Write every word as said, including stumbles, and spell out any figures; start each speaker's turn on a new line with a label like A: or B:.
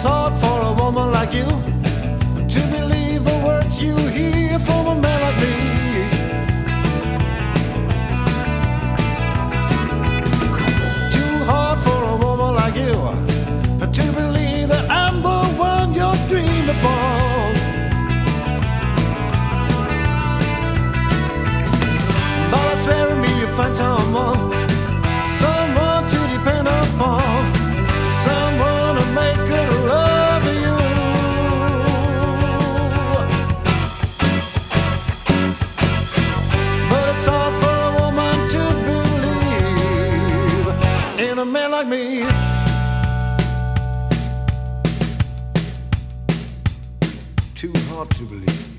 A: it's hard for a woman like you to believe the words you hear from a man like me. Too hard for a woman like you to believe that I'm the one you're dreaming upon. But I swear to me you'll find someone, someone to depend upon, someone to make good love to you. But it's hard for a woman to believe in a man like me. Too hard to believe.